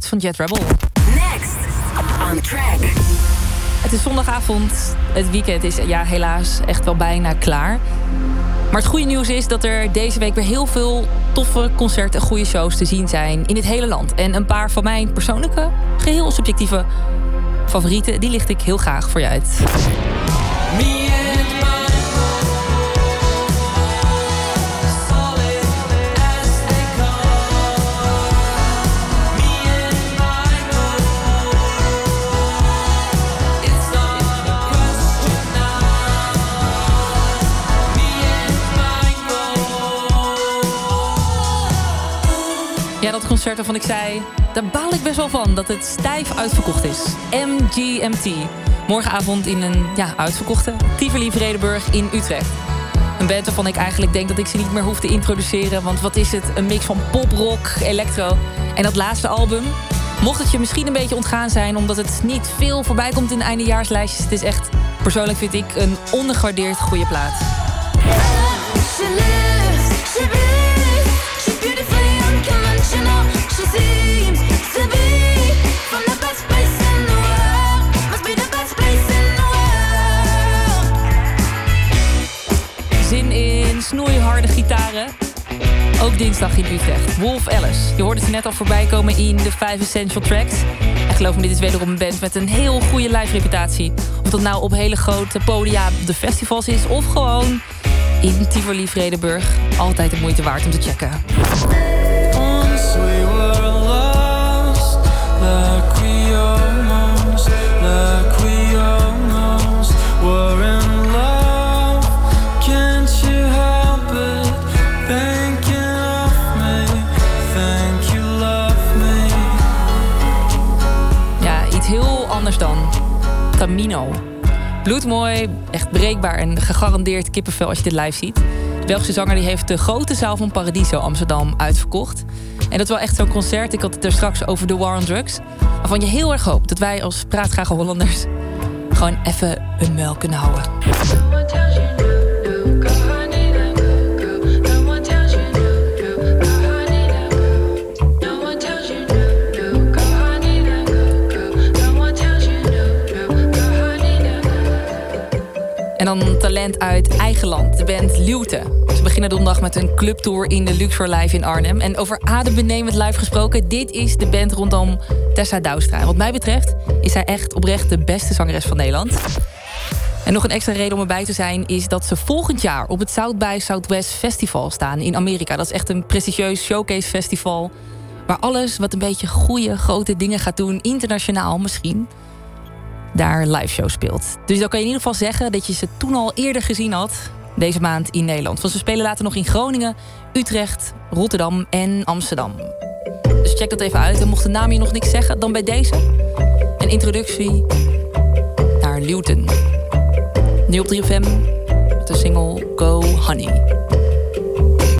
Hearts van Jet Rebel. Next on track. Het is zondagavond. Het weekend is helaas echt wel bijna klaar. Maar het goede nieuws is dat er deze week weer heel veel toffe concerten en goede shows te zien zijn in het hele land. En een paar van mijn persoonlijke, geheel subjectieve favorieten, die licht ik heel graag voor je uit. Ja, dat concert waarvan ik zei, daar baal ik best wel van dat het stijf uitverkocht is. MGMT. Morgenavond in een uitverkochte Tivoli Vredenburg in Utrecht. Een band waarvan ik eigenlijk denk dat ik ze niet meer hoef te introduceren. Want wat is het? Een mix van pop, rock, electro. En dat laatste album, mocht het je misschien een beetje ontgaan zijn, omdat het niet veel voorbij komt in de eindejaarslijstjes. Het is echt, persoonlijk vind ik, een ondergewaardeerd goede plaat. Zin in snoeiharde gitaren. Ook dinsdag in Utrecht. Wolf Alice. Je hoorde ze net al voorbij komen in de 5 Essential Tracks. En geloof me, dit is wederom een band met een heel goede live reputatie. Of dat nou op hele grote podia op de festivals is, of gewoon in Tivoli Vredenburg. Altijd de moeite waard om te checken. Heel anders dan Tamino. Bloedmooi, echt breekbaar en gegarandeerd kippenvel als je dit live ziet. De Belgische zanger die heeft de grote zaal van Paradiso Amsterdam uitverkocht. En dat is wel echt zo'n concert, ik had het er straks over The War on Drugs, waarvan je heel erg hoopt dat wij als praatgrage Hollanders gewoon even een muil kunnen houden. En dan talent uit eigen land, de band Luwte. Ze beginnen donderdag met een clubtour in de Luxor Live in Arnhem. En over adembenemend live gesproken, dit is de band rondom Tessa Douwstra. En wat mij betreft is zij echt oprecht de beste zangeres van Nederland. En nog een extra reden om erbij te zijn is dat ze volgend jaar op het South by Southwest Festival staan in Amerika. Dat is echt een prestigieus showcase festival waar alles wat een beetje goede, grote dingen gaat doen, internationaal misschien, daar live show speelt. Dus dan kan je in ieder geval zeggen dat je ze toen al eerder gezien had, deze maand in Nederland. Want ze spelen later nog in Groningen, Utrecht, Rotterdam en Amsterdam. Dus check dat even uit. En mocht de naam je nog niks zeggen, dan bij deze een introductie naar Luwte. Nu op 3FM met de single Go Honey.